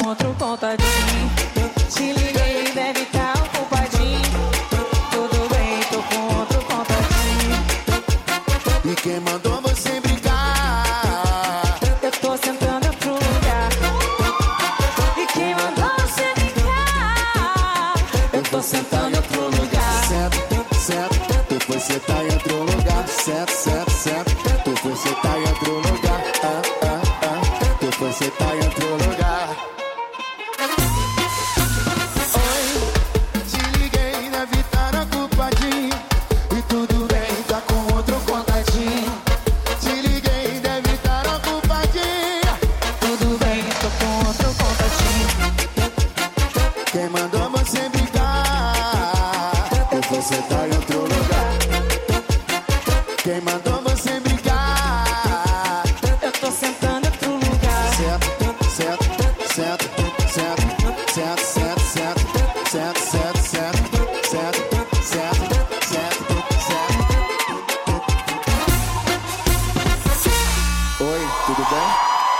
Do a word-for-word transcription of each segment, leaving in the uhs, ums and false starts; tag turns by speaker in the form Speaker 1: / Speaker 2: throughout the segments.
Speaker 1: outro contatinho. Te liguei, deve estar ocupadinho. Tudo bem, tô com outro contatinho.
Speaker 2: E quem mandou você brincar?
Speaker 1: Eu tô sentando em outro lugar. E quem mandou você brincar? Eu tô sentando em outro lugar.
Speaker 2: Certo, certo, tu foi sentar em outro lugar. Certo, certo, certo, tu foi sentar em outro lugar. Ah, ah, ah, tu foi sentar em outro lugar. Oi, te liguei, deve estar ocupadinho. E tudo bem, tá com outro contatinho. Te liguei, deve estar ocupadinho.
Speaker 1: Tudo bem, tô com outro contatinho.
Speaker 2: Quem mandou você brincar? Tu foi sentar em outro lugar. Quem mandou você brincar?
Speaker 1: Eu tô sentando em outro lugar.
Speaker 2: Certo, certo, certo, certo, certo, certo, certo, certo, certo, certo, certo, certo, certo, certo. Oi, tudo bem?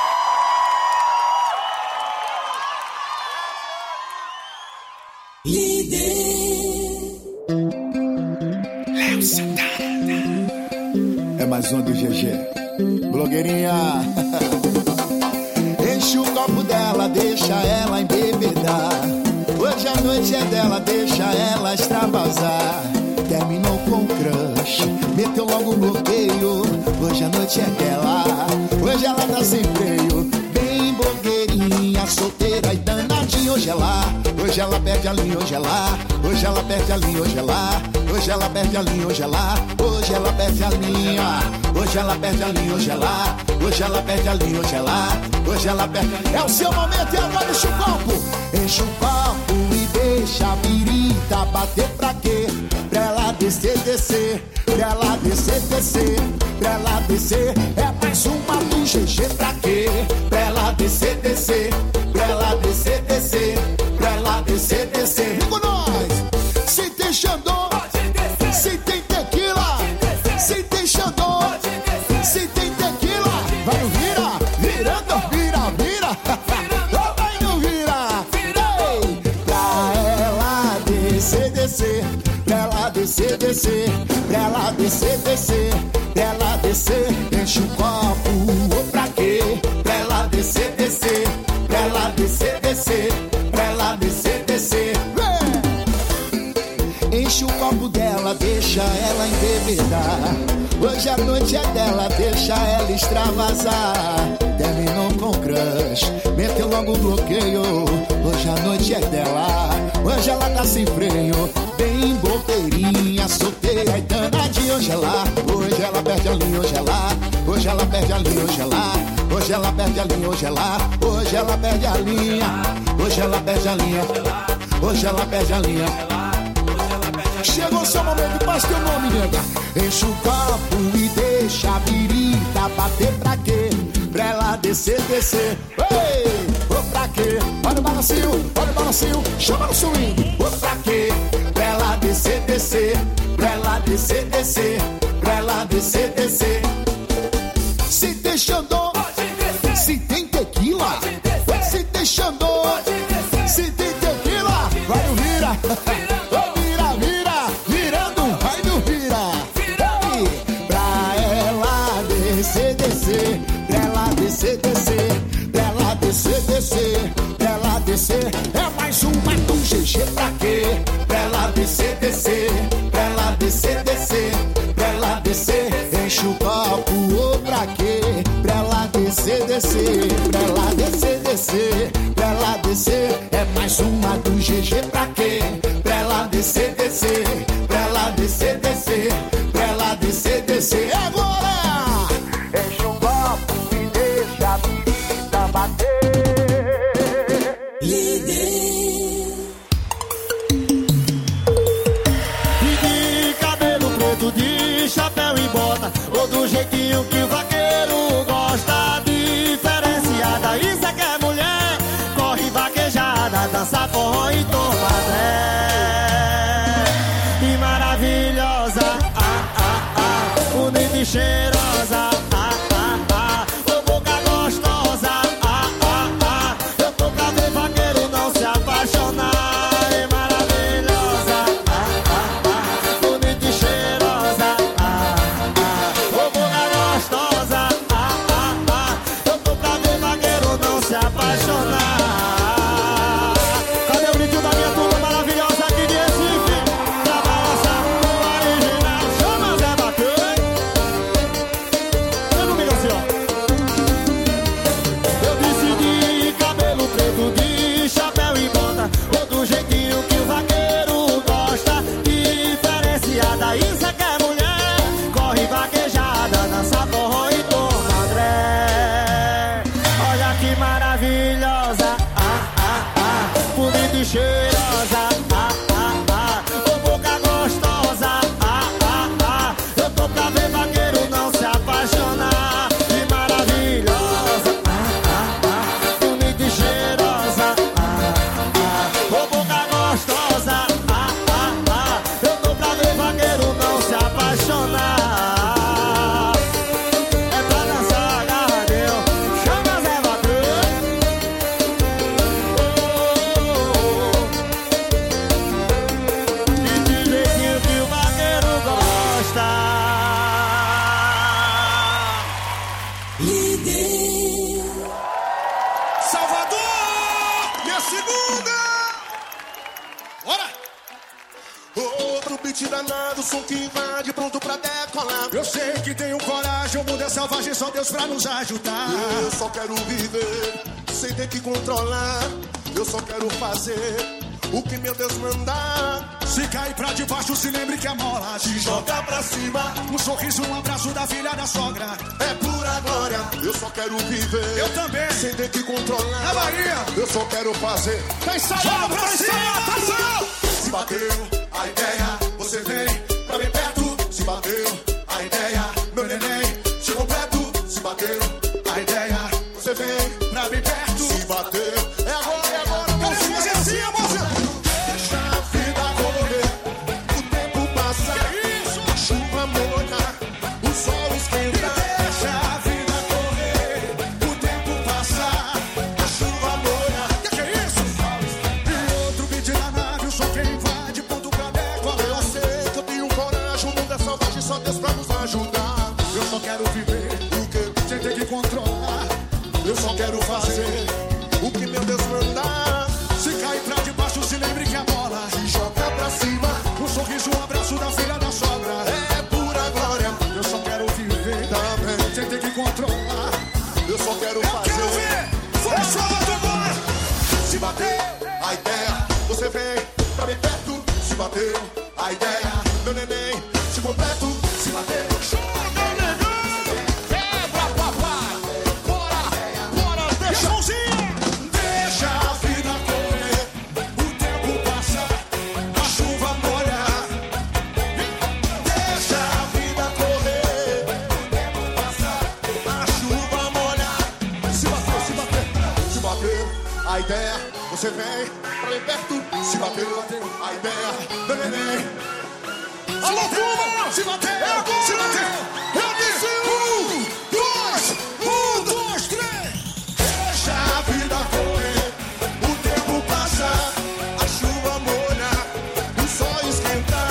Speaker 2: É mais um do G G. Blogueirinha. Enche o copo dela, deixa ela embebedar. Hoje a noite é dela, deixa ela extravasar. Terminou com o crush, meteu logo o bloqueio. Hoje a noite é dela, hoje ela tá sem freio. Bem blogueirinha, solteira e danadinha. Hoje ela, hoje ela perde a linha, hoje ela, hoje ela perde a linha, hoje ela, hoje ela perde a linha, hoje ela, hoje ela perde a linha, hoje ela perde a linha, hoje ela, hoje ela perde a linha, hoje ela, hoje ela perde a linha. É o seu momento e agora enche o copo, enche o copo e deixa a birita bater pra quê? Pra ela descer, descer, pra ela descer, descer, pra ela descer. É mais uma do G G pra quê? Pra ela descer, descer, pra ela descer, descer, pra ela descer, descer. Com nós, se tem Xandô, se tem tequila, se tem Xandô, se tem tequila. Vai no vira, virando, vira, vira. Vai no vira, ei, pra ela descer, descer, pra ela descer, descer, pra ela descer, descer, pra ela descer. Enche o copo, ou pra quê? Pra ela descer, descer, pra ela descer, descer, pra ela descer, descer. Enche o copo dela, deixa ela embebedar. Hoje a noite é dela, deixa ela extravasar. Terminou com o crush, meteu logo o bloqueio. Hoje a noite é dela, hoje ela tá sem freio. Bem blogueirinha, solteira e danadinha. Hoje ela, hoje ela perde a linha, hoje ela, hoje ela perde a linha, hoje ela, hoje ela perde a linha, hoje ela, hoje ela perde a linha, hoje ela perde a linha, hoje ela perde a linha. Chegou o seu momento, faz teu nome, nega. Enche o copo e deixa a birita bater pra quê? Pra ela descer, descer. Ei, ô pra quê? Olha o balancinho, olha o balancinho, chama no swing. Ô pra quê? Pra ela descer, descer, pra ela descer, descer, pra ela descer, descer. Se tem Xandô, se tem tequila, se tem Xandô, se tem tequila, vai no vira. Pra ela descer, descer, pra ela descer, descer, pra ela descer. É mais uma do G G pra quê? Pra ela descer, descer, pra ela descer, descer, pra ela descer. Enche o copo, ou pra quê? Pra ela descer, descer, pra ela descer, descer, pra ela descer. É mais uma do G G pra quê? Pra ela descer, descer, pra ela descer, descer, pra ela descer, descer. Agora! Enche o copo e deixa a birita bater.
Speaker 3: E de cabelo preto, de chapéu e bota, ou do jeitinho que o vaqueiro gosta. Diferenciada, isso é que é mulher. Corre vaquejada, dança forró e toma tré. E maravilhosa, ah, ah, ah, bonita e cheirosa, ah, ah, ah, ô boca gostosa, ah, ah, ah, eu tô pra ver de cheirosa, ah, ah, ah. Ô boca gostosa, ah, ah, ah. Eu tô pra ver vaqueiro não se apaixonar. Que maravilhosa, ah, ah, ah. Bonita e cheirosa, ah, ah. Ô boca gostosa, ah, ah, ah. Eu tô pra ver vaqueiro não se apaixonar. É pra dançar agarradeu, chama Zé Vaqueiro. E de jeitinho que o vaqueiro gosta.
Speaker 4: Salvador! E a segunda! Bora!
Speaker 5: Outro beat danado, som que invade, pronto pra decolar.
Speaker 4: Eu sei que tenho coragem, o mundo é selvagem, só Deus pra nos ajudar.
Speaker 5: Eu só quero viver, sem ter que controlar. Eu só quero fazer o que meu Deus mandar.
Speaker 4: Se cair pra debaixo, se lembre que a mola te joga.
Speaker 5: Joga pra cima,
Speaker 4: Um sorriso, um abraço da filha da sogra.
Speaker 5: é pura glória. Eu só quero viver,
Speaker 4: Eu também.
Speaker 5: sem ter que controlar.
Speaker 4: Na Bahia.
Speaker 5: Eu só quero fazer. Tá ensaiado,
Speaker 4: Joga
Speaker 5: tá
Speaker 4: pra cima,
Speaker 5: ensaiado, tá ensaiado.
Speaker 4: atenção!
Speaker 5: Se bateu a ideia, você vem pra bem perto. Se bateu a ideia, meu neném, chegou perto. Se bateu a ideia, você vem
Speaker 4: Pra bem perto.
Speaker 5: se bateu. É agora, é agora,
Speaker 4: Quero
Speaker 5: mãozinha
Speaker 4: fazer
Speaker 5: pra
Speaker 4: assim,
Speaker 5: cima.
Speaker 4: amor.
Speaker 5: Deixa a vida correr, o tempo passar, a chuva molhar, o sol esquentar.
Speaker 4: Deixa a vida correr, o tempo passar.
Speaker 5: A chuva molhar.
Speaker 4: Que que é isso? E outro beat da nave, o som que invade, ponto pra decolar.
Speaker 5: Eu sei que eu tenho coragem, o mundo é selvagem, só Deus pra nos ajudar.
Speaker 4: Eu só quero viver,
Speaker 5: O que
Speaker 4: sem ter que controlar.
Speaker 5: eu só quero fazer, o que meu Deus mandar.
Speaker 4: Se cair pra debaixo, se lembre que a bola
Speaker 5: Se joga pra cima,
Speaker 4: Um sorriso, um abraço da filha da sogra.
Speaker 5: é pura glória.
Speaker 4: Eu só quero viver,
Speaker 5: Também,
Speaker 4: sem ter que controlar.
Speaker 5: eu só quero
Speaker 4: Eu quero
Speaker 5: fazer.
Speaker 4: ver! Foi Salvador, bora!
Speaker 5: Se bater a ideia, você vem pra bem perto. Se bateu a ideia, meu neném, se completo. Se bateu,
Speaker 4: Joga, negão!
Speaker 5: quebra, papai. Bora, bora,
Speaker 4: E a
Speaker 5: deixa,
Speaker 4: mãozinha!
Speaker 5: deixa a vida correr.
Speaker 4: O tempo passa,
Speaker 5: A chuva molhar. Deixa a vida correr. O tempo passar, a chuva molhar. Se bateu, se bateu, se bateu a ideia, você vem pra bem perto. Se bateu a ideia, meu neném.
Speaker 4: alô, turma!
Speaker 5: Se bateu,
Speaker 4: agora!
Speaker 5: se bateu. Eu disse um, dois, um, dois, três. Deixa a vida correr, o tempo passar, a chuva molhar, o sol esquentar.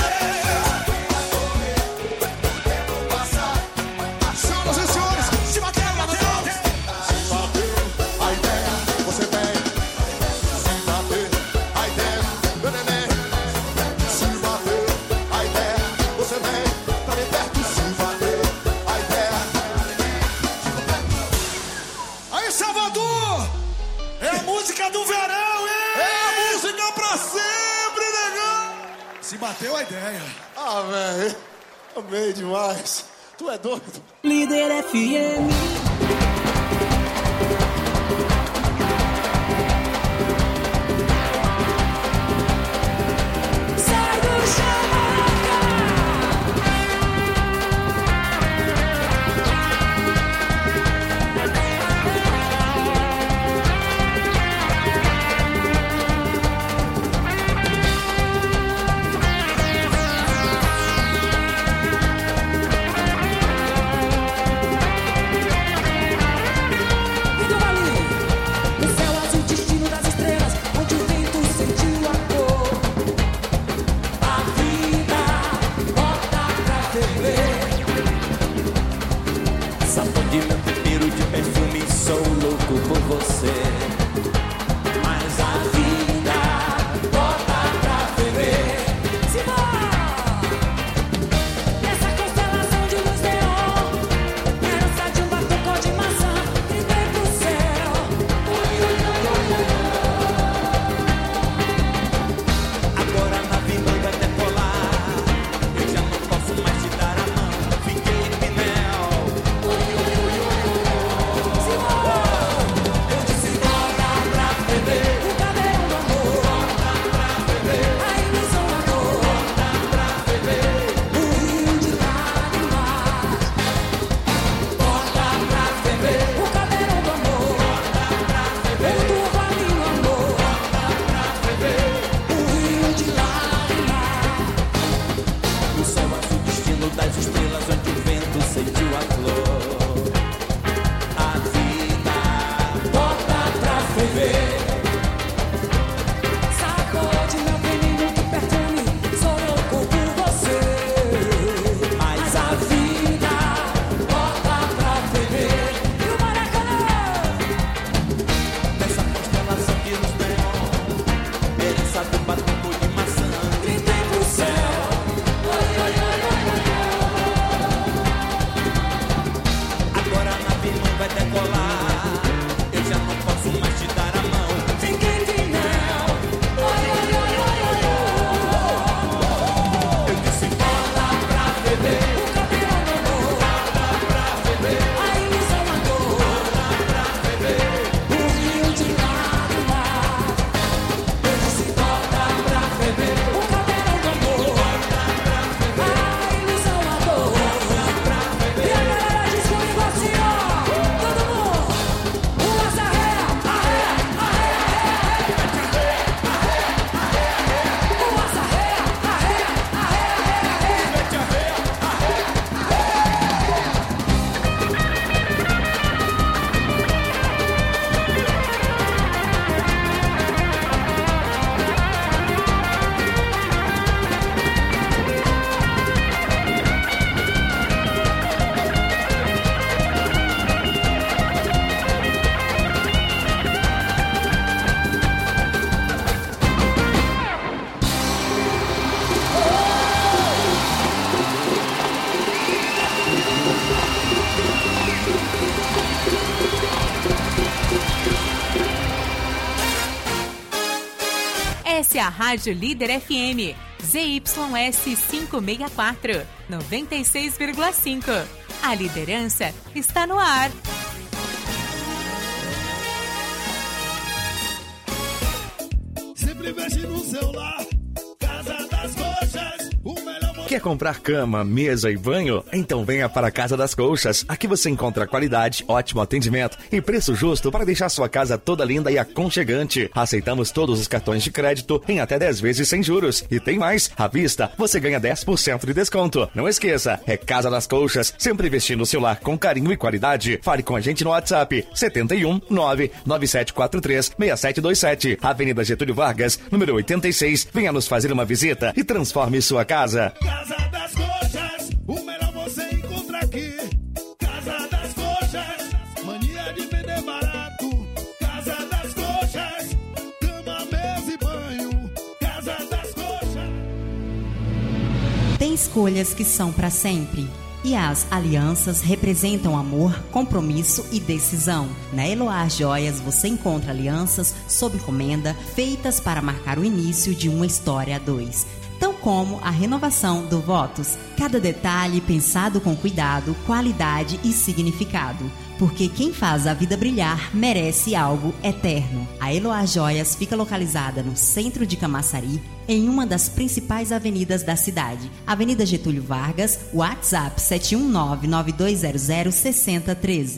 Speaker 5: Senhoras e senhores,
Speaker 4: Se bateu, bateu, bateu!
Speaker 5: se bateu a ideia, você vem. Se bateu a ideia, meu neném. Se bateu a ideia, você vem pra bem perto. Se bateu a ideia.
Speaker 4: Aí, Salvador! É a música do verão, hein?
Speaker 5: É a música pra sempre, negão!
Speaker 4: Se bateu a ideia.
Speaker 5: Ah, velho, amei demais. Tu é doido?
Speaker 1: Líder F M. Sai do chão,
Speaker 6: cabeça do batuco de maçã.
Speaker 1: Gritei pro céu. Oi, oi, oi, oi, oi.
Speaker 6: Agora a nave não vai decolar. Eu já não posso mais te dar a mão.
Speaker 1: Fiquei de mel. Oi, oi, oi, oi, oi, oi.
Speaker 6: Eu disse bola pra beber.
Speaker 1: O cadeirão mandou.
Speaker 6: Bola pra beber.
Speaker 1: A ilusão mandou.
Speaker 6: Bola pra beber.
Speaker 1: O rio de lado lá.
Speaker 6: Eu disse bola pra beber.
Speaker 1: O cadeirão mandou. A ilusão mandou. E a galera diz comigo assim, ó. Todo mundo. O azarré, arré, arré, arré. O azarré, arré, arré, arré.
Speaker 7: Essa é a Rádio Líder F M, Z Y S quinhentos e sessenta e quatro, noventa e seis vírgula cinco. A liderança está no ar.
Speaker 4: Sempre veste no celular, Casa das Coxas, o melhor modelo.
Speaker 8: Quer comprar cama, mesa e banho? Então venha para a Casa das Colchas. Aqui você encontra qualidade, ótimo atendimento e preço justo para deixar sua casa toda linda e aconchegante. Aceitamos todos os cartões de crédito em até dez vezes sem juros. E tem mais, à vista você ganha dez por cento de desconto. Não esqueça, é Casa das Colchas, sempre vestindo o seu lar com carinho e qualidade. Fale com a gente no WhatsApp setenta e um, nove nove sete quatro três, seis sete dois sete, Avenida Getúlio Vargas, número oitenta e seis. Venha nos fazer uma visita e transforme sua casa.
Speaker 4: Casa das Coxas, o melhor você encontra aqui. Casa das Coxas, mania de vender barato. Casa das Coxas, cama, mesa e banho. Casa das Coxas.
Speaker 9: Tem escolhas que são para sempre. E as alianças representam amor, compromisso e decisão. Na Eloá Joias você encontra alianças sob encomenda feitas para marcar o início de uma história a dois. Tão como a renovação do Votos. Cada detalhe pensado com cuidado, qualidade e significado. Porque quem faz a vida brilhar merece algo eterno. A Eloá Joias fica localizada no centro de Camaçari, em uma das principais avenidas da cidade. Avenida Getúlio Vargas, WhatsApp sete um nove, nove dois zero zero, seis zero um três.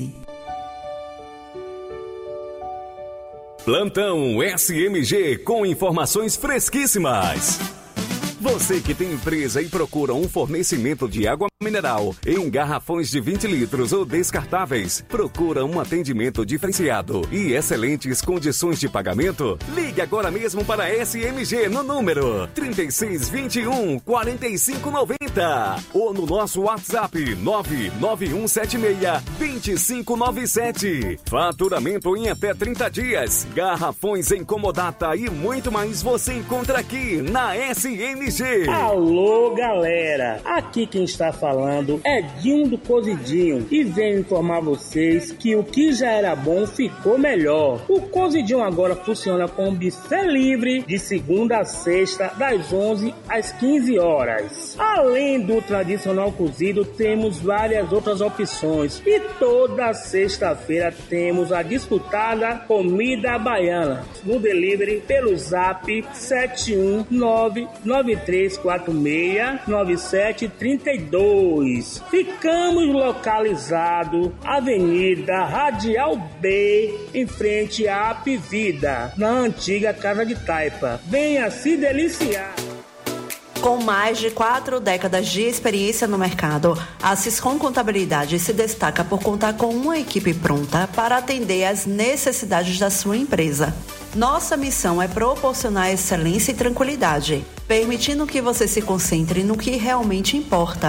Speaker 10: Plantão S M G com informações fresquíssimas. Você que tem empresa e procura um fornecimento de água mineral em garrafões de vinte litros ou descartáveis, procura um atendimento diferenciado e excelentes condições de pagamento? Ligue agora mesmo para a S M G no número trinta e seis, vinte e um, quarenta e cinco, noventa ou no nosso WhatsApp nove nove um sete seis, dois cinco nove sete. Faturamento em até trinta dias, garrafões em comodata e muito mais você encontra aqui na S M G.
Speaker 11: Alô, galera! Aqui quem está falando é Dinho do Cozidinho e venho informar vocês que o que já era bom ficou melhor. O Cozidinho agora funciona com buffet livre de segunda a sexta, das onze às quinze horas. Além do tradicional cozido, temos várias outras opções e toda sexta-feira temos a disputada comida baiana no delivery pelo zap sete um nove, nove três quatro seis, nove sete três dois. Ficamos localizados Avenida Radial B, em frente à Apivida, na antiga Casa de Taipa. Venha se deliciar.
Speaker 12: Com mais de quatro décadas de experiência no mercado, a Siscom Contabilidade se destaca por contar com uma equipe pronta para atender às necessidades da sua empresa. Nossa missão é proporcionar excelência e tranquilidade, permitindo que você se concentre no que realmente importa,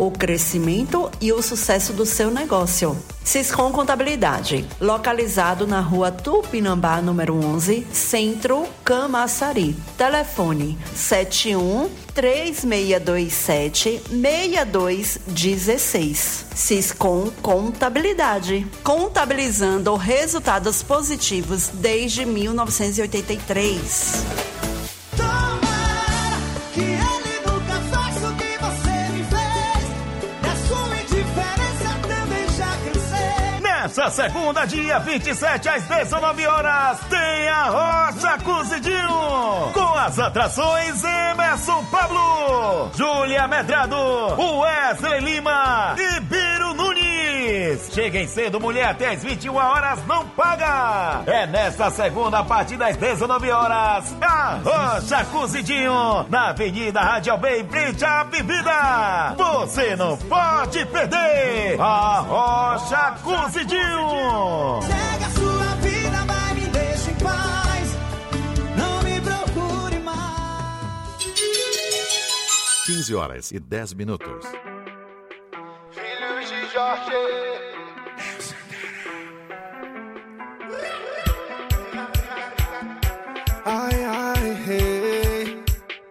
Speaker 12: o crescimento e o sucesso do seu negócio. Siscom Contabilidade, localizado na rua Tupinambá, número onze, Centro, Camaçari. Telefone sete um três seis dois sete seis dois um seis. Siscom Contabilidade, contabilizando resultados positivos desde mil novecentos e oitenta e três.
Speaker 13: Essa segunda, dia vinte e sete, às dezenove horas, tem a Rocha Cozidinho, com as atrações Emerson Pablo, Júlia Medrado, Wesley Lima e Biro Nunes. Cheguem cedo, mulher, até às vinte e uma horas, não paga. É nesta segunda, a partir das dezenove horas, a Rocha Cozidinho, na Avenida Radial B, em frente à bebida. Você não pode perder a Rocha Cozidinho.
Speaker 1: Segue a sua vida, mas me deixa em paz. Não me procure mais.
Speaker 14: quinze horas e dez minutos.
Speaker 5: Filhos de Jorge.
Speaker 3: Ai, ai, hey.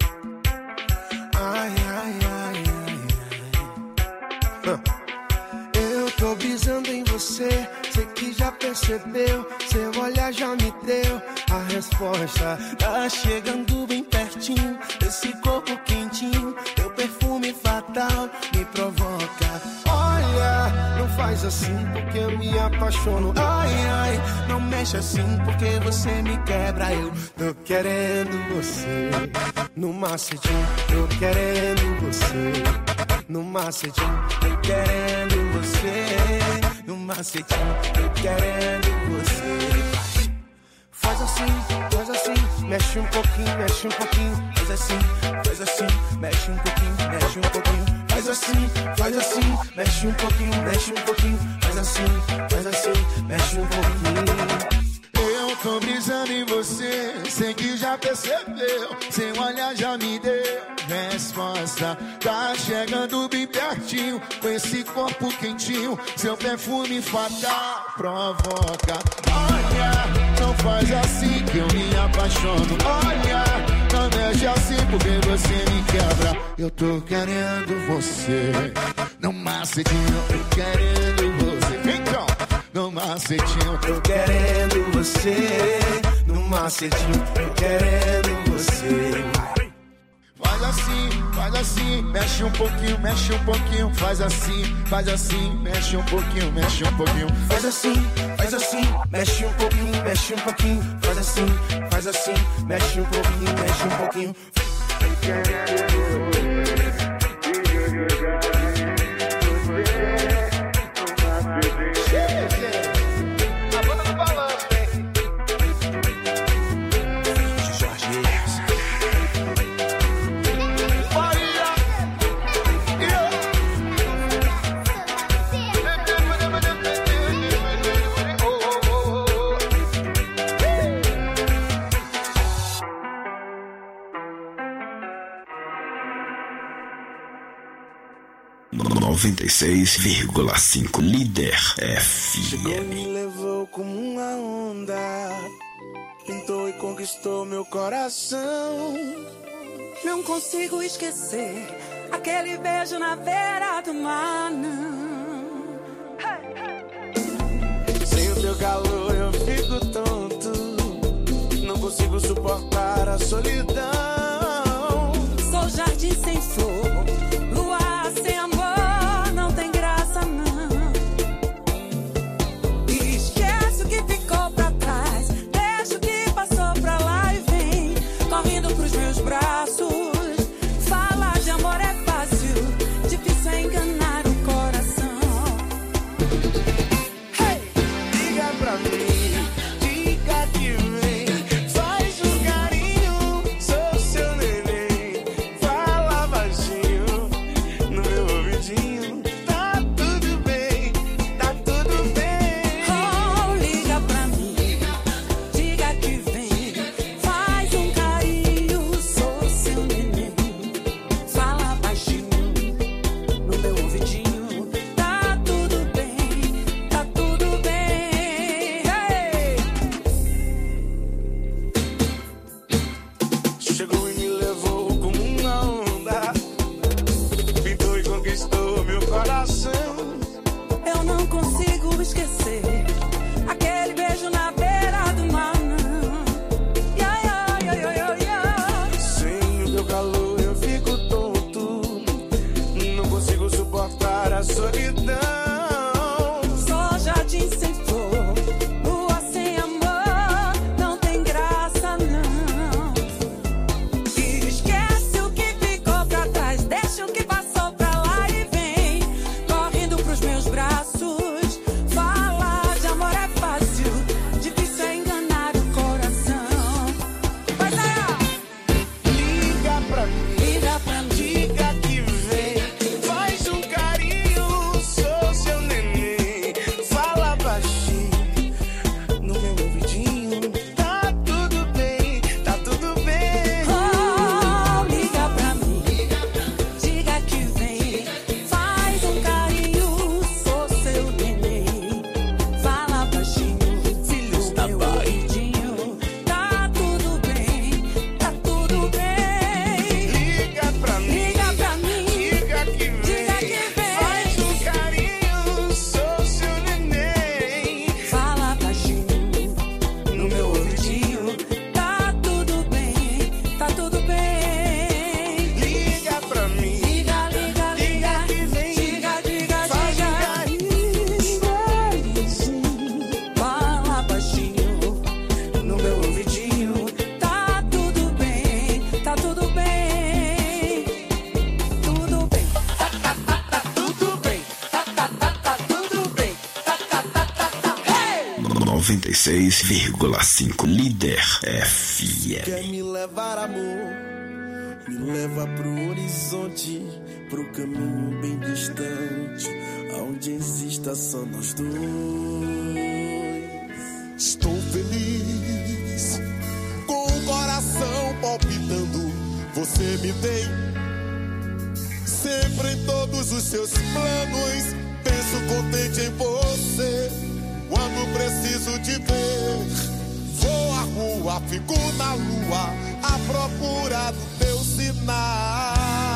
Speaker 3: Ai, ai, ai, ai, ai. Eu tô brisando em você, sei que já percebeu. Seu olhar já me deu a resposta. Tá chegando bem pertinho, esse corpo quentinho, teu perfume fatal me provoca. Olha, não faz assim porque eu me apaixono. Ai, ai, não mexe assim porque você me quebra. Eu tô querendo você no macetinho, tô querendo você no macetinho, tô querendo você no macetinho, tô querendo você. Faz assim, faz assim, mexe um pouquinho, mexe um pouquinho. Faz assim, faz assim, mexe um pouquinho, mexe um pouquinho. Faz assim, faz assim, mexe um pouquinho, mexe um pouquinho. Faz assim, faz assim, mexe um pouquinho.
Speaker 2: Eu tô brisando em você, sei que já percebeu. Seu olhar já me deu resposta. Tá chegando bem pertinho, com esse corpo quentinho, seu perfume fatal provoca. Olha, não faz assim que eu me apaixono. Olha, não mexe assim porque você me quebra. Eu tô querendo você no macetinho, tô querendo você. Então, no macetinho,
Speaker 3: tô querendo você no macetinho, tô querendo você.
Speaker 2: Faz assim, faz assim, mexe um pouquinho, mexe um pouquinho. Faz assim, faz assim, mexe um pouquinho, mexe um pouquinho.
Speaker 3: Faz assim, faz assim, mexe um pouquinho, mexe um pouquinho. Faz assim, faz assim, mexe um pouquinho, mexe um pouquinho.
Speaker 15: noventa e seis vírgula cinco Líder F
Speaker 3: Chegou e
Speaker 15: M.
Speaker 3: me levou como uma onda, pintou e conquistou meu coração.
Speaker 1: Não consigo esquecer aquele beijo na beira do mar, não.
Speaker 3: Sem o teu calor eu fico tonto, não consigo suportar a solidão.
Speaker 1: Sou jardim sem flor, luar sem amor.
Speaker 3: Diga pra mim, diga que vem, faz um carinho.
Speaker 16: chegou e me levou como uma onda, pintou e conquistou meu coração.
Speaker 1: Eu não consigo esquecer aquele beijo na beira do mar. Yeah, yeah, yeah, yeah, yeah.
Speaker 16: Sem o teu calor eu fico tonto, não consigo suportar a solidão.
Speaker 1: Só jardim sem flor, lua sem amor, não tem graça não. Esquece o que ficou pra trás, deixa o que passou pra lá e vem correndo pros meus braços. Falar de amor é fácil, difícil é enganar o coração. Vai lá!
Speaker 16: Liga pra mim,
Speaker 1: liga pra mim,
Speaker 16: diga que vem, faz um carinho, sou seu neném. Fala baixinho no meu ouvidinho, tá tudo bem, tá tudo bem.
Speaker 1: Oh, liga pra mim, diga que vem, faz um carinho, sou seu neném. Fala baixinho, filho, meu ouvidinho, tá tudo bem, tá tudo bem.
Speaker 16: Liga pra mim,
Speaker 1: Liga pra mim,
Speaker 16: diga que vem,
Speaker 1: diga que vem,
Speaker 16: faz um carinho, sou seu neném.
Speaker 1: fala baixinho no meu ouvidinho, tá tudo bem, tá tudo bem.
Speaker 16: Liga pra mim,
Speaker 1: Liga, liga, liga,
Speaker 16: que vem,
Speaker 1: diga, diga,
Speaker 16: faz um
Speaker 1: diga.
Speaker 16: carinho.
Speaker 1: Fala baixinho no meu ouvidinho, tá tudo bem, tá tudo bem, tudo bem, tá, tá, tá, tá tudo bem, tá, tá, tá, tá tudo bem, tá, tá, tá, tá, tá, hey!
Speaker 15: noventa e seis vírgula cinco Líder F M.
Speaker 3: Quer me levar, amor? Me leva pro horizonte, pro caminho bem distante, aonde exista só nós dois.
Speaker 5: Estou feliz, com o coração palpitando. Você me tem sempre em todos os seus planos. Penso contente em você quando preciso te ver. Vou à rua, fico na lua à procura do teu sinal.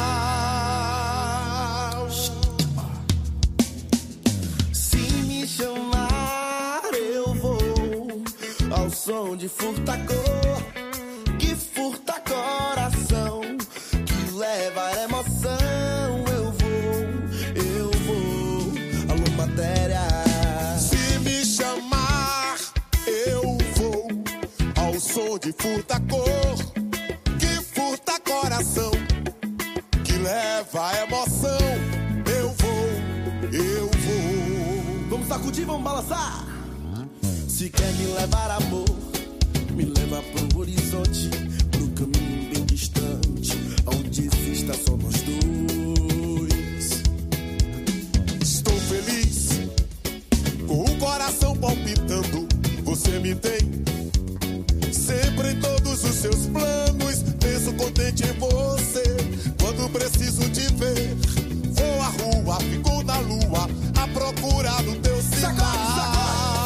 Speaker 3: Se me chamar, eu vou ao som de furta-cor, que furta coração, que leva a emoção. Eu vou, eu vou, alô matéria.
Speaker 5: Se me chamar, eu vou ao som de furta-cor, que furta coração, que leva a emoção. Eu vou, eu vou.
Speaker 3: Vamos sacudir, vamos balançar. Se quer me levar, amor, me leva pro horizonte, pro caminho bem distante, onde exista só nós dois.
Speaker 5: Estou feliz, com o coração palpitando. Você me tem sempre em todos os seus planos. Penso contente em você quando preciso te ver. Vou à rua, fico na lua à procura do teu sinal.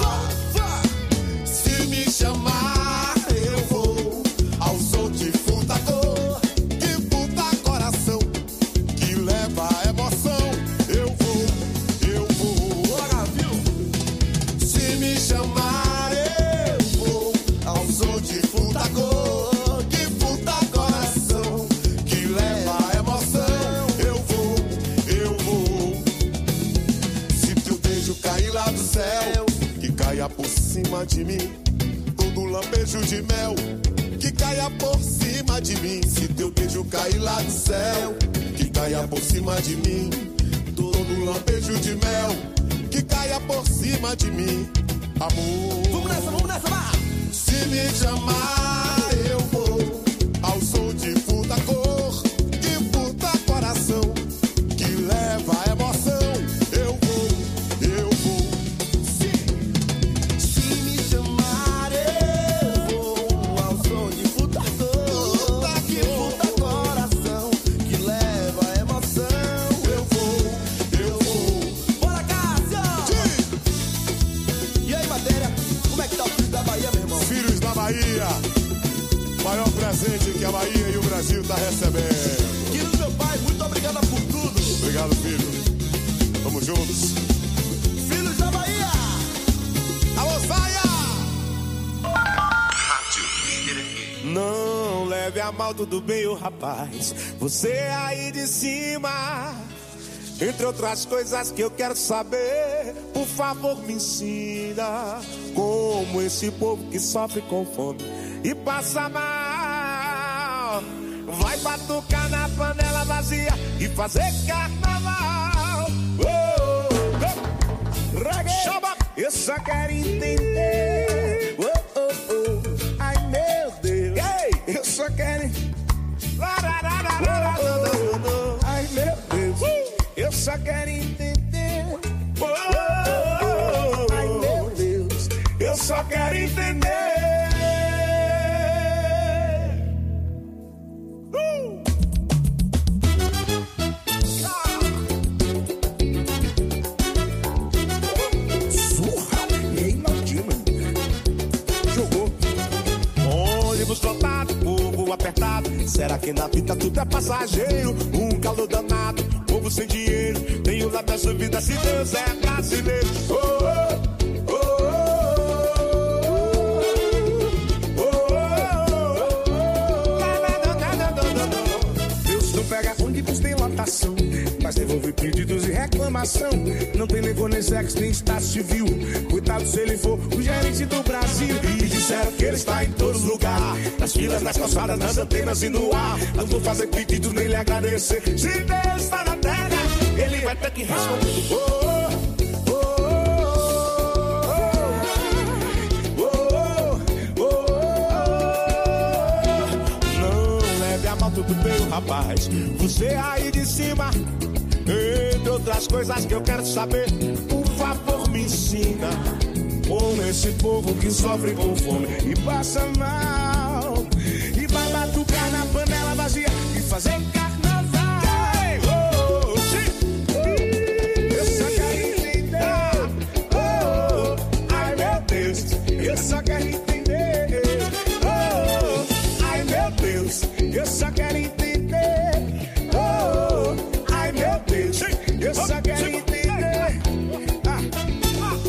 Speaker 5: Se me chamar, eu vou ao som de furta-cor, que furta coração, que leva a emoção. Eu vou, eu vou. Bora, viu? Se me chamar, eu vou ao som de furta-cor, que furta coração, que leva a emoção. Eu vou, eu vou. Se teu beijo cair lá do céu, que caia por cima de mim, todo lampejo de mel, que caia por cima de mim. Se teu beijo cair lá do céu, que caia por cima de mim, todo lampejo de mel, que caia por cima de mim. Amor,
Speaker 3: Vamos nessa, vamos nessa, vá!
Speaker 5: se me chamar, eu vou ao som de furta-cor, que furta coração, que leva a emoção. Eu vou, eu vou.
Speaker 3: Se me chamar, eu vou ao som de furta-cor, que furta coração, que leva a emoção.
Speaker 5: Eu vou, eu vou.
Speaker 3: Bora, Cássio! E aí, matéria? Como é que tá o filho da Bahia, meu irmão?
Speaker 5: Filhos da Bahia, recebendo. Querido meu pai, muito obrigado por tudo. Obrigado, filho. Tamo juntos. Filhos da Bahia. Alô, saia!
Speaker 16: Não leve a mal, tudo bem, ô rapaz. Você aí de cima. Entre outras coisas que eu quero saber, por favor me ensina como esse povo que sofre com fome e passa mal vai batucar na panela vazia e fazer carnaval. Oh, oh, reggae. Chama. Eu só quero entender. Oh, oh, oh. Ai meu Deus. Hey. Eu só quero. Oh, ai meu Deus. Uh. Eu só quero entender. Oh, oh, oh, ai meu Deus. Eu só quero entender. Uh. Ah. Surra. E aí, Naldinho, jogou. Ônibus lotado, povo apertado. Será que na vida tudo é passageiro? Um calor danado, povo sem dinheiro. Tenho lá minha vida se Deus é brasileiro. Oh, oh, oh, oh, oh. Deus não pega ônibus, tem lotação, mas devolve pedidos e reclamação. Não tem nem Conesex, nem Estado Civil. Coitado se ele for o gerente do Brasil. E disseram que ele está em todos os lugares, nas filas, nas calçadas, nas antenas e no ar. Não vou fazer pedidos nem lhe agradecer. Se Deus está na terra, ele vai ter que responder. Oh, oh, oh, oh, oh, oh. Não leve a mal, tudo bem, rapaz. Você aí de cima. Entre outras coisas que eu quero saber, por favor me ensina como esse povo que sofre com fome e passa mal e vai batucar na panela vazia e fazer carnaval. Oh, oh, sim. Eu só quero entender. Oh, oh, ai meu Deus, eu só quero entender. Oh, oh, ai meu Deus, eu só quero entender. Oh, oh, ai meu Deus, eu só quero entender. Ah, ah.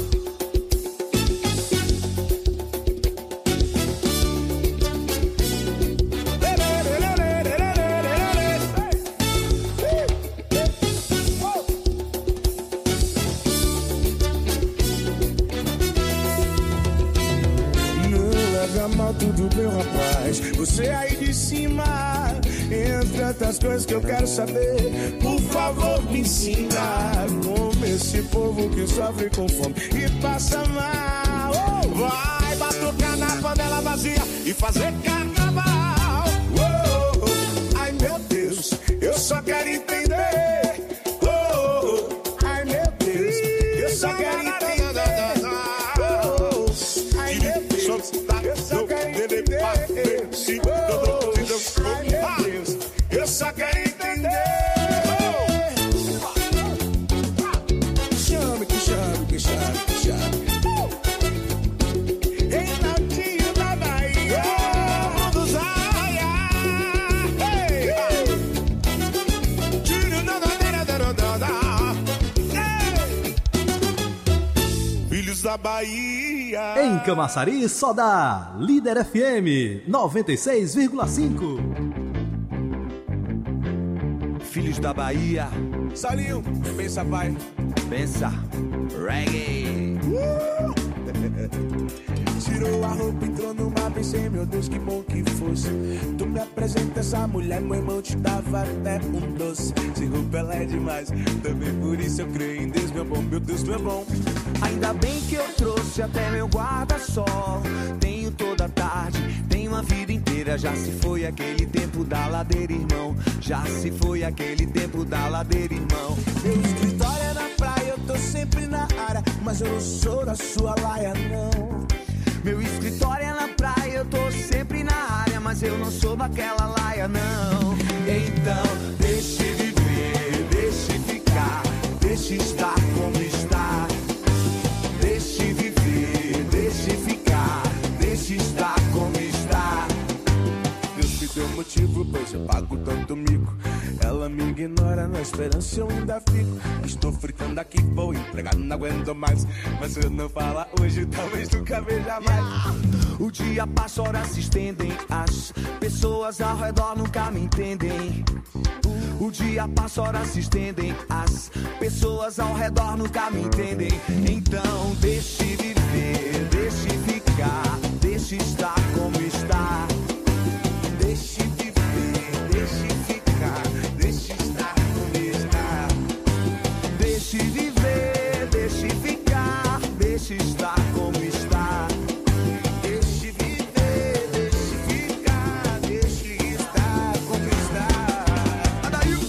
Speaker 16: Mal, tudo bem, rapaz. Você aí de cima. Entre outras coisas que eu quero saber, por favor me ensina como esse povo que sofre com fome e passa mal vai batucar na panela vazia e fazer carnaval. Oh, oh, ai meu Deus, eu só quero entender. Oh, oh, ai meu Deus, eu só quero entender. Oh, oh, ai meu Deus, eu só quero entender. Ai meu Deus, eu só quero entender. Chame, que chame, que chame, que chame. Reinaldinho da Bahia, mundo zaia. Hey, filhos da Bahia.
Speaker 17: Em Camaçari só dá Líder F M noventa e seis vírgula cinco.
Speaker 6: Filhos da Bahia.
Speaker 16: Salinho, pensa, pai.
Speaker 6: Pensa. Reggae.
Speaker 16: Uh! Tirou a roupa, entrou no mar, pensei, meu Deus, que bom que fosse. Tu me apresenta essa mulher, meu irmão te dava até um doce. Se roupa ela é demais, também por isso eu creio em Deus, meu bom, meu Deus, tu é bom.
Speaker 6: Ainda bem que eu trouxe até meu guarda-sol. Tenho toda a tarde, tenho a vida inteira. Já se foi aquele tempo da ladeira, irmão. Já se foi aquele tempo da ladeira, irmão.
Speaker 16: Meu escritório é na praia, eu tô sempre na área, mas eu não sou da sua laia, não.
Speaker 6: Meu escritório é na praia, eu tô sempre na área, mas eu não sou daquela laia, não.
Speaker 16: Então, deixe viver, deixe ficar, deixe estar como está. Deixe viver, deixe ficar, deixe estar como está. Deus me deu motivo devo, pois eu pago tanto mico. Ela me ignora, na esperança eu ainda fico. Estou fritando aqui, vou entregar, não aguento mais. Mas se eu não falar hoje, talvez nunca veja mais.
Speaker 6: O dia passa, horas se estendem. As pessoas ao redor nunca me entendem. O dia passa, horas se estendem. As pessoas ao redor nunca me entendem. Então deixe viver, deixe ficar, deixe estar como está. Deixe viver, deixe ficar, deixe estar como está. Deixe viver, deixe ficar, deixe estar como está. Deixe viver, deixe ficar, deixe estar como está. Adail!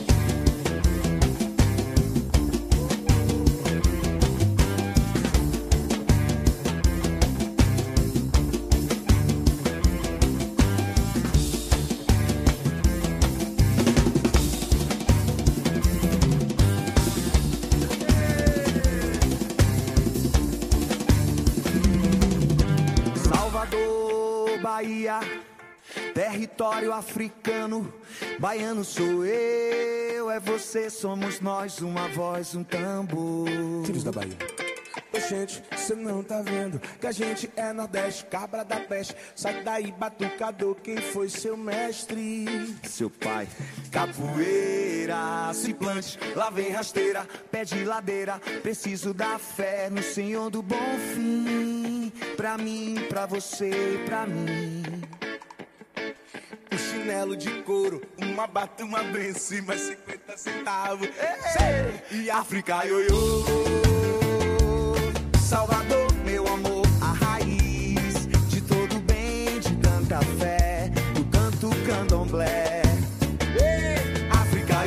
Speaker 6: Salvador, Bahia, território africano. Baiano sou eu, é você, somos nós, uma voz, um tambor.
Speaker 16: Filhos da Bahia. Ô gente, cê não tá vendo que a gente é Nordeste, cabra da peste. Sai daí, batucador, quem foi seu mestre?
Speaker 6: Seu pai. Capoeira, se plante, lá vem rasteira, pé de ladeira. Preciso da fé no Senhor do bom fim. Pra mim, pra você, pra mim.
Speaker 16: Um chinelo de couro, uma bata, uma benção e mais cinquenta centavos. Ei!
Speaker 6: E África, ioiô. Salvador, meu amor, a raiz de todo bem, de tanta fé, do canto candomblé. Ei! África,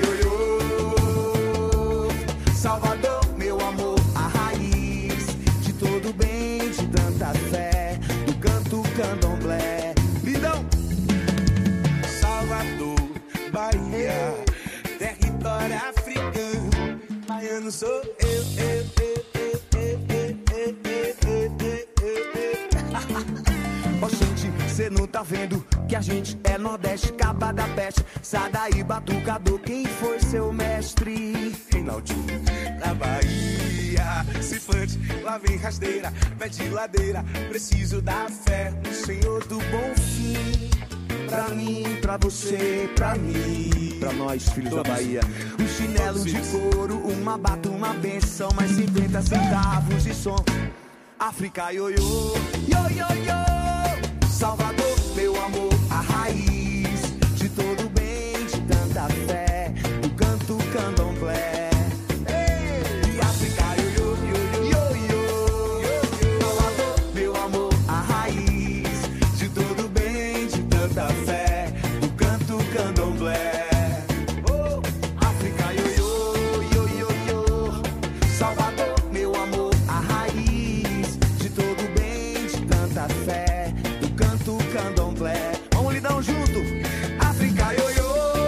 Speaker 6: ioiô. Salvador, meu amor, a raiz de todo bem, de tanta fé, do canto candomblé. Lindão!
Speaker 16: Salvador, Bahia, território africano. Baiano sou eu, eu, eu, eu, eu, eu, eu, eu, eu, eu.
Speaker 6: Ó gente, cê não tá vendo que a gente é Nordeste, caba da peste. Sai daí, batucador, quem foi seu mestre?
Speaker 16: Reinaldinho, na Bahia, cifrante, lá vem rasteira, pé de ladeira. Preciso da fé no Senhor do bom fim.
Speaker 6: Pra mim, pra você, pra mim, pra nós, filhos da Bahia. Um chinelo de couro, uma bata, uma benção, mais cinquenta centavos de som. África, ioiô, ioiô, Salvador, meu amor, a raiz de todo bem, de tanta fé, do canto candomblé. E África, ioiô, ioiô, Salvador, meu amor, a raiz de todo bem, de tanta fé, do canto candomblé. Oh, África, ioiô, ioiô, Salvador, meu amor, a raiz de todo bem, de tanta fé, do canto candomblé. Vamos lidar junto. África, ioiô,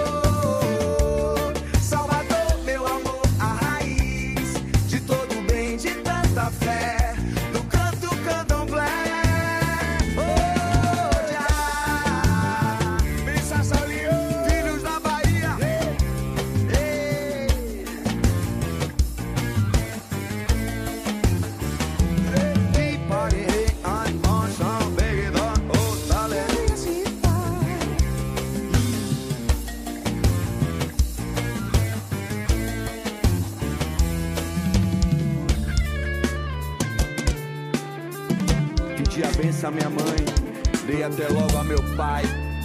Speaker 6: Salvador, meu amor, a raiz de todo bem, de tanta fé, do canto candomblé. Oh, já.
Speaker 16: Pensa, Saulinho,
Speaker 6: Filhos da Bahia. Ei. Ei, party, I'm on some big dog, oh, darling. Pedi a benção à minha mãe, dei até logo a meu pai.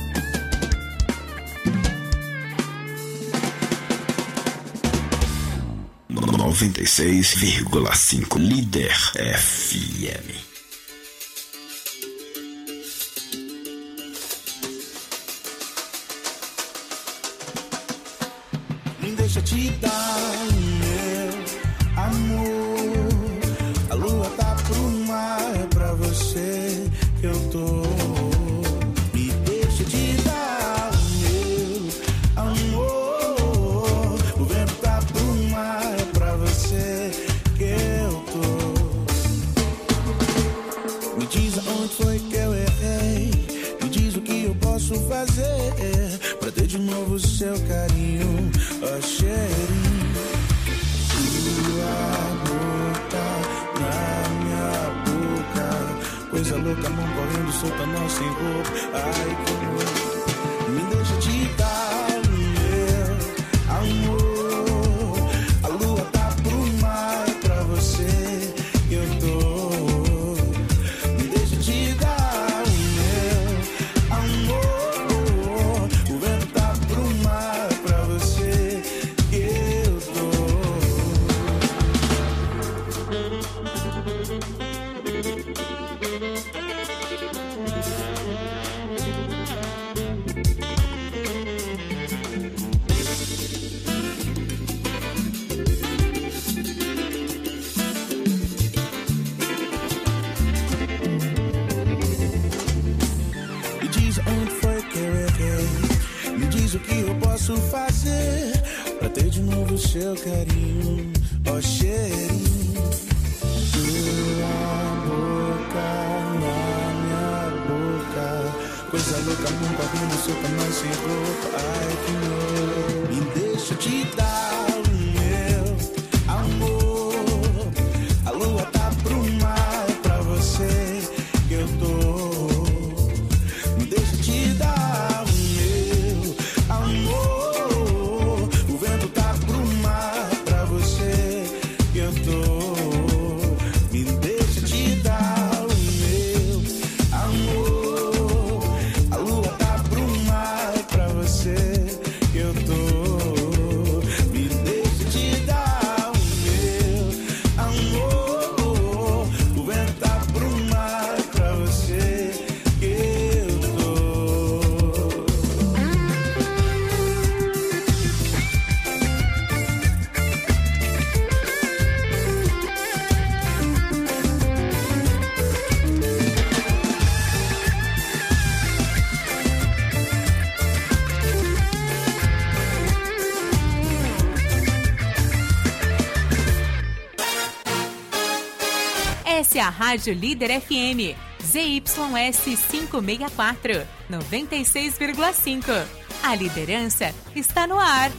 Speaker 15: noventa e seis vírgula cinco Líder F M.
Speaker 16: Deixa eu te dar meu amor. A lua tá pro mar, é pra você que eu tô. Me deixa te dar meu amor. O vento tá pro mar, é pra você que eu tô. Me diz aonde foi que eu errei. Me diz o que eu posso fazer pra ter de novo seu carinho, ó cheirinho. Sua boca na minha boca, coisa louca, mão correndo solta, não sem roupa. Ai que louco, me deixa te dar o meu amor. A lua tá pro mar, é pra você que eu tô. Me deixa te dar o meu amor. O vento tá pro mar, é pra você que eu tô. Me diz onde foi que eu errei, me diz o que eu posso fazer pra ter de novo seu carinho, ó cheirinho. Sua boca na minha boca, coisa louca, nunca vi no seu tamanho sem roupa. Ai que louco, me deixa te dar o meu amor. A lua tá pro mar, é pra você que eu tô. Me deixa te dar o meu amor. O vento tá pro mar, é pra você que eu tô. Me deixa te dar o meu amor. A lua tá pro mar, é pra você que eu tô. Me deixa te dar o meu amor. O vento tá pro mar, é pra você que eu tô.
Speaker 7: Essa é a Rádio Líder F M, Z Y S quinhentos e sessenta e quatro, noventa e seis vírgula cinco. A liderança está no ar.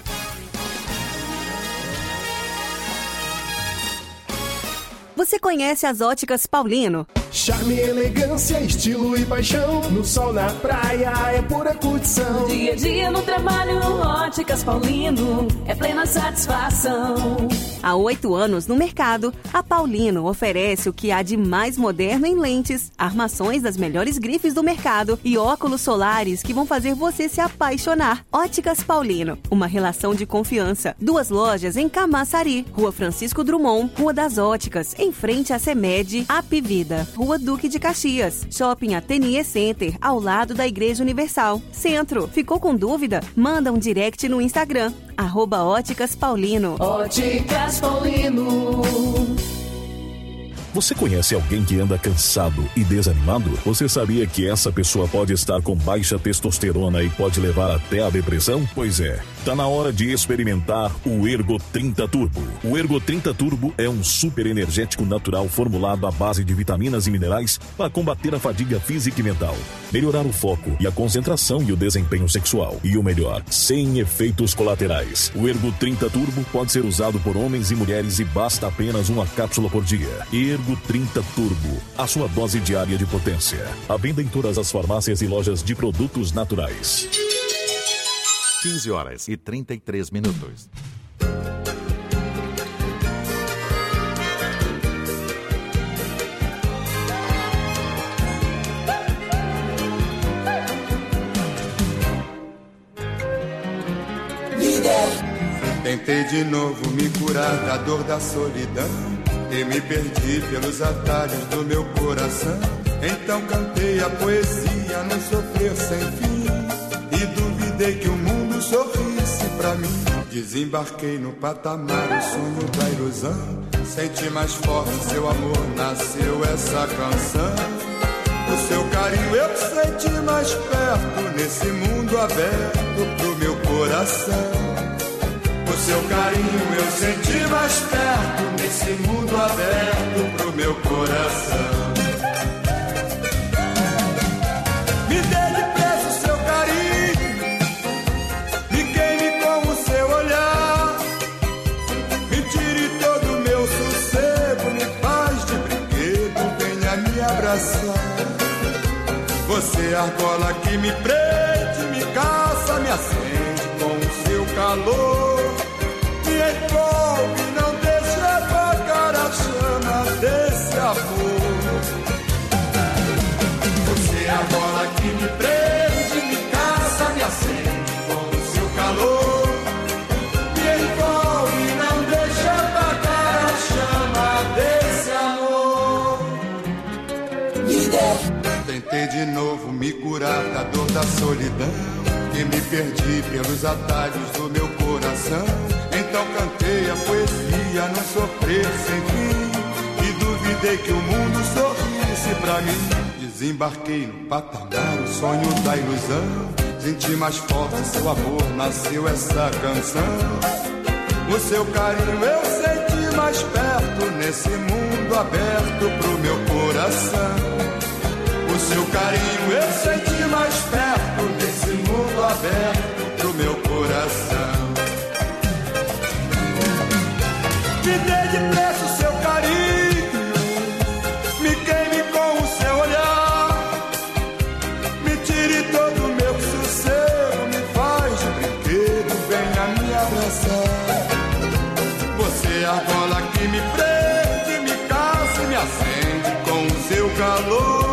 Speaker 18: Você conhece as Óticas Paulino?
Speaker 19: Charme, elegância, estilo e paixão. No sol, na praia, é pura curtição.
Speaker 1: Dia a dia no trabalho, Óticas Paulino, é plena satisfação.
Speaker 18: Há oito anos no mercado, a Paulino oferece o que há de mais moderno em lentes, armações das melhores grifes do mercado e óculos solares que vão fazer você se apaixonar. Óticas Paulino, uma relação de confiança. Duas lojas em Camaçari, Rua Francisco Drummond, Rua das Óticas, em frente à CEMED, Apivida, Rua Duque de Caxias, Shopping Ateliê Center, ao lado da Igreja Universal. Centro, ficou com dúvida? Manda um direct no Instagram, arroba Óticas Paulino.
Speaker 1: Óticas Paulino.
Speaker 20: Você conhece alguém que anda cansado e desanimado? Você sabia que essa pessoa pode estar com baixa testosterona e pode levar até a depressão? Pois é, tá na hora de experimentar o Ergo trinta Turbo. O Ergo trinta Turbo é um super energético natural formulado à base de vitaminas e minerais para combater a fadiga física e mental, melhorar o foco e a concentração e o desempenho sexual. E o melhor, sem efeitos colaterais. O Ergo trinta Turbo pode ser usado por homens e mulheres e basta apenas uma cápsula por dia. Ergo trinta Turbo, a sua dose diária de potência. À venda em todas as farmácias e lojas de produtos naturais.
Speaker 14: quinze horas e trinta e três minutos.
Speaker 21: Tentei de novo me curar da dor da solidão e me perdi pelos atalhos do meu coração. Então cantei a poesia no sofrer sem fim e duvidei que o mundo sorrisse pra mim. Desembarquei no patamar, o sonho da ilusão. Senti mais forte seu amor, nasceu essa canção. O seu carinho eu senti mais perto nesse mundo aberto pro meu coração. O seu carinho eu senti mais perto nesse mundo aberto pro meu coração. Me dê de preço seu carinho, Você argola que me prende, me caça, me acende com o seu calor. Me envolve, não deixa apagar a chama desse amor. Você argola que me prende, me caça, me acende com o seu calor. Me envolve, não deixa apagar a chama desse amor. Tentei de novo me curar da dor da solidão e me perdi pelos atalhos do meu coração. Então cantei a poesia num sofrer sem fim e duvidei que o mundo sorrisse pra mim. Desembarquei no patamar, o sonho da ilusão. Senti mais forte seu amor, nasceu essa canção. O seu carinho eu senti mais perto nesse mundo aberto pro meu coração. O seu carinho eu senti mais perto desse mundo aberto pro meu coração. Me dê de preço o seu carinho, me queime com o seu olhar, me tire todo o meu sossego, me faz de brinquedo, venha me abraçar. Você é a bola que me prende, me caça e me acende com o seu calor.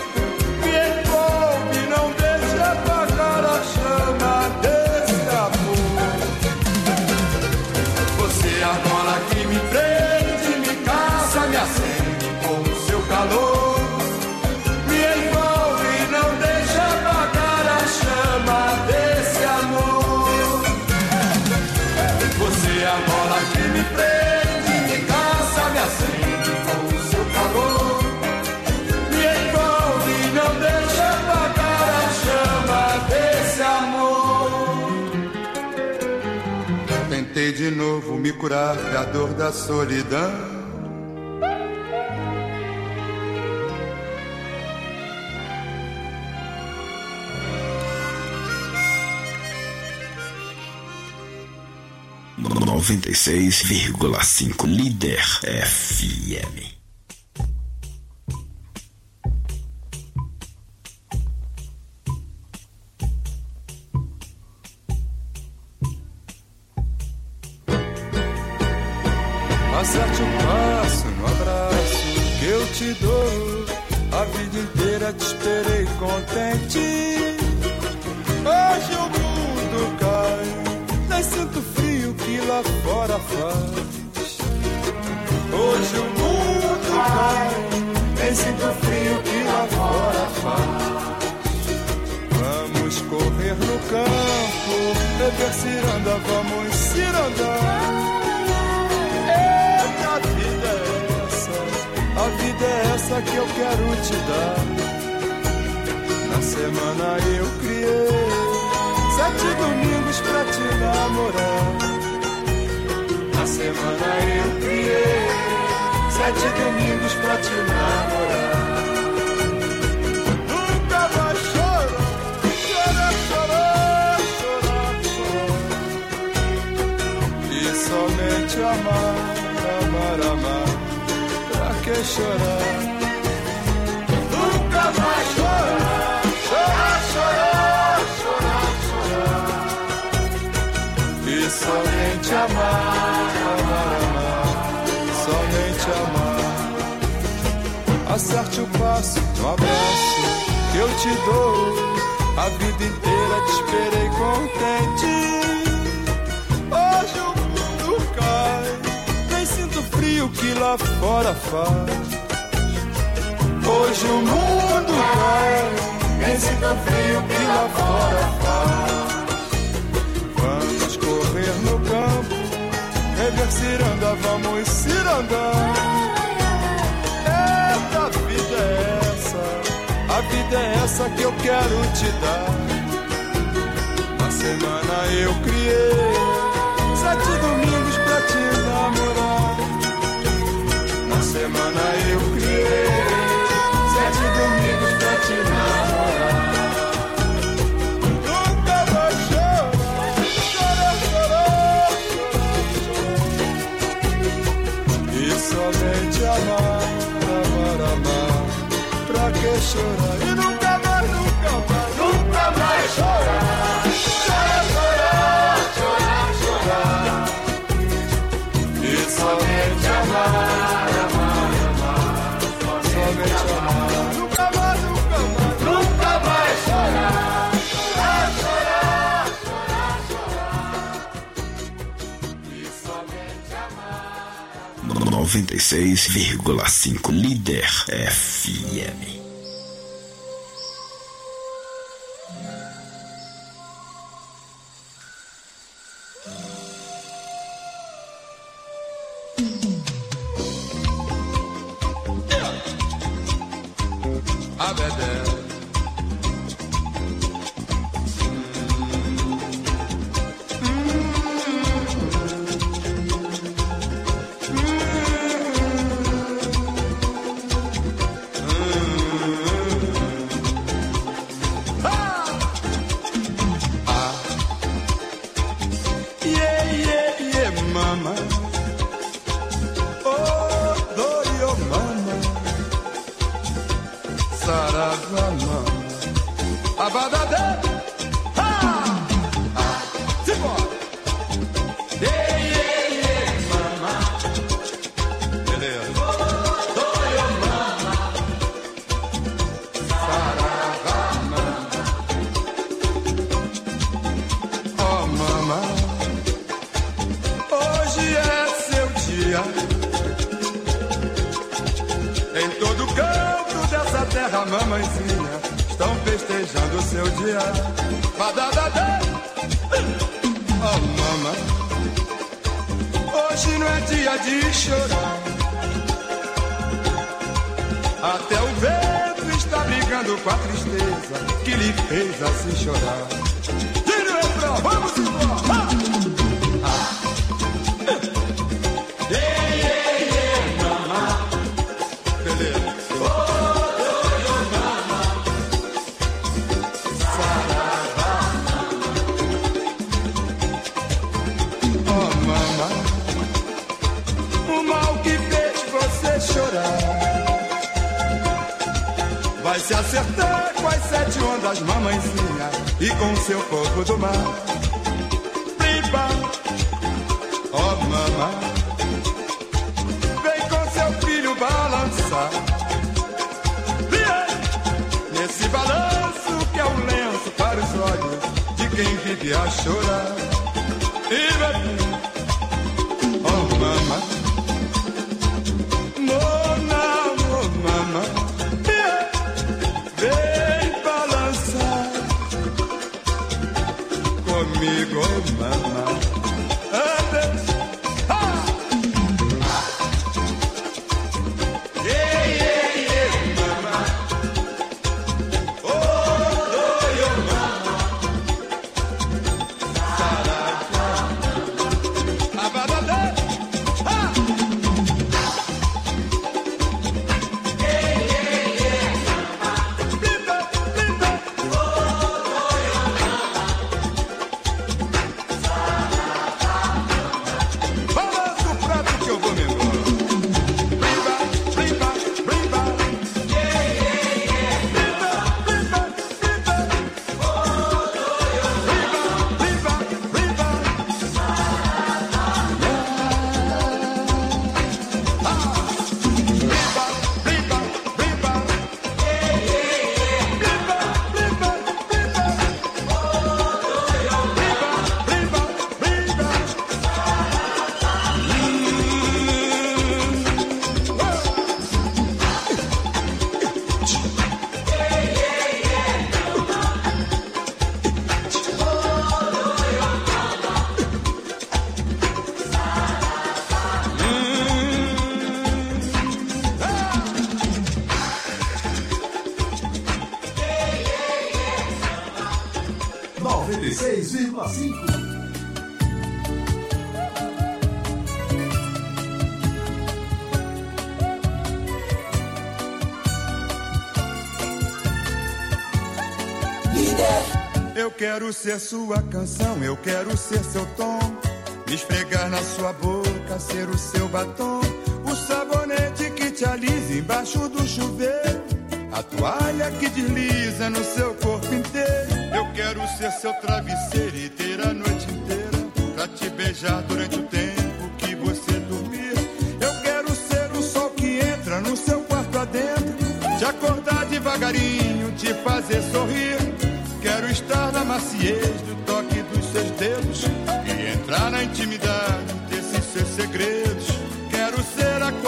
Speaker 21: Calor, me envolve, não deixa apagar a chama desse amor. Você é a bola que me prende, me caça, me acende com o seu calor. Me envolve, não deixa apagar a chama desse amor. Tentei de novo me curar da dor da solidão.
Speaker 15: noventa e seis vírgula cinco Líder F M.
Speaker 21: Acerte o passo no abraço que eu te dou. A vida inteira te esperei contente. Hoje o mundo cai, nem sinto frio que lá fora faz. Hoje o mundo cai, nem sinto frio que lá fora faz. Vamos correr no campo, beber ciranda, vamos cirandar. A vida é essa, a vida é essa que eu quero te dar. Na semana eu criei sete domingos pra te namorar. Na semana eu criei sete domingos pra te namorar. Nunca mais choro, chorar, chorar, chorar, chorar. E somente amar. Amar, amar, pra que chorar? Nunca mais chorar, chorar, chorar, chorar, chorar. E somente amar, amar, amar, somente amar. Acerte o passo no abraço que eu te dou. A vida inteira te esperei contente. Hoje o mundo cai, sinto frio que lá fora faz. Hoje o mundo cai, nem sinto frio que lá fora faz. Vamos correr no campo, rever ciranda, vamos cirandar. Eita, a vida é essa, a vida é essa que eu quero te dar. Na semana eu criei sete domingos pra te namorar. Na semana eu criei sete domingos pra te namorar. Nunca mais chorar, chorar, chorar, chorar. E somente amar, amar, amar. Pra que chorar? E nunca mais, nunca
Speaker 15: noventa e seis vírgula cinco Líder F M.
Speaker 17: noventa e seis vírgula cinco.
Speaker 21: Eu quero ser sua canção, eu quero ser seu tom, me esfregar na sua boca, ser o seu batom, o sabonete que te alisa embaixo do chuveiro, a toalha que desliza no seu corpo inteiro. Eu quero ser seu travesseiro e ter a noite inteira pra te beijar durante o tempo que você dormir. Eu quero ser o sol que entra no seu quarto adentro, te acordar devagarinho, te fazer sorrir. Quero estar na maciez do toque dos seus dedos e entrar na intimidade desses seus segredos. Quero ser a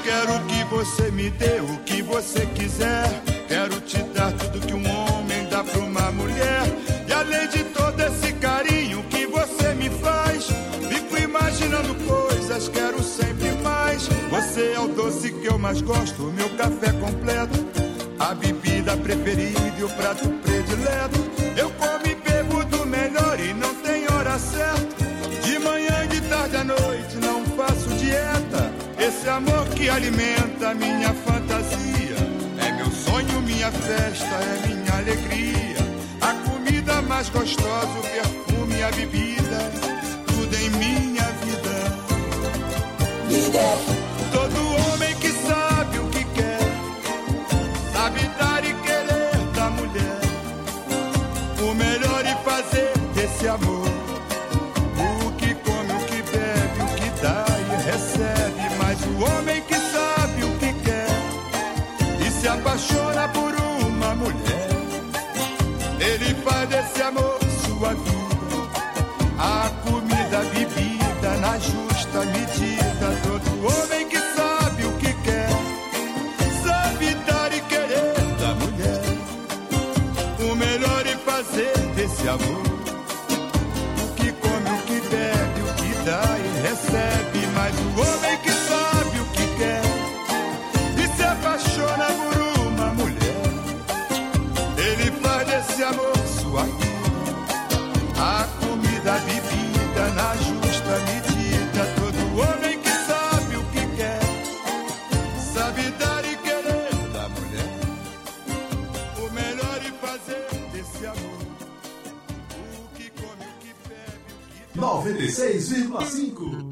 Speaker 21: quero que você me dê o que você quiser. Quero te dar tudo que um homem dá pra uma mulher. E além de todo esse carinho que você me faz, fico imaginando coisas, quero sempre mais. Você é o doce que eu mais gosto, o meu café completo, a bebida preferida e o prato predileto. Eu como e bebo do melhor e não tem hora certa. De manhã, de tarde à noite, não faço dieta. Esse amor que alimenta minha fantasia é meu sonho, minha festa, é minha alegria. A comida mais gostosa, o perfume, a bebida, tudo em minha vida. Líder. Todo homem que sabe o que quer, sabe dar e querer da mulher o melhor e fazer desse amor o que come, o que bebe, o que dá e recebe. Mas o homem que sabe o que quer e se apaixona por uma mulher, ele faz desse amor sua vida, a comida, a bebida na justa medida. Todo homem que sabe o que quer, sabe dar e querer da mulher o melhor e fazer desse amor o que come, o que bebe, o que dá e recebe. Mas o homem que sabe o que quer e se apaixona por uma mulher, ele faz desse amor sua vida, a comida, a bebida na justa medida. Todo homem que sabe o que quer, sabe dar e querer da mulher o melhor e fazer desse amor o que come, o que bebe, o que dá.
Speaker 17: noventa e seis vírgula cinco.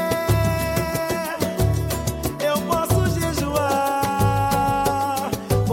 Speaker 3: Eu posso jejuar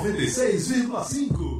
Speaker 17: noventa e seis vírgula cinco.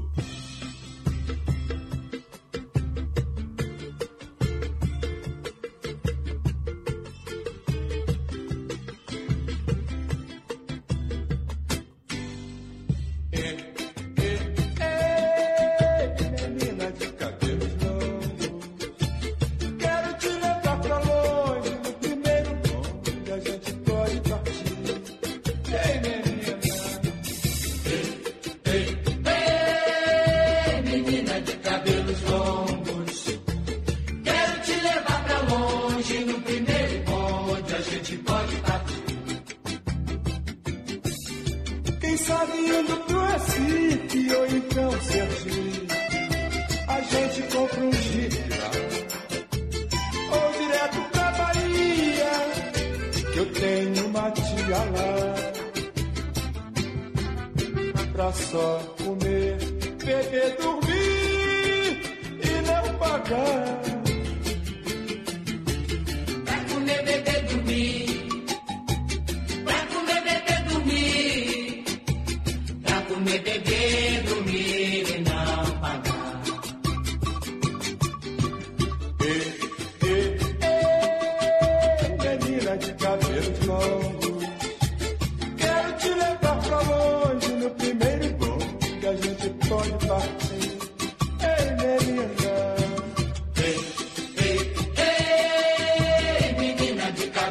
Speaker 3: Pra só comer, beber, dormir e não pagar.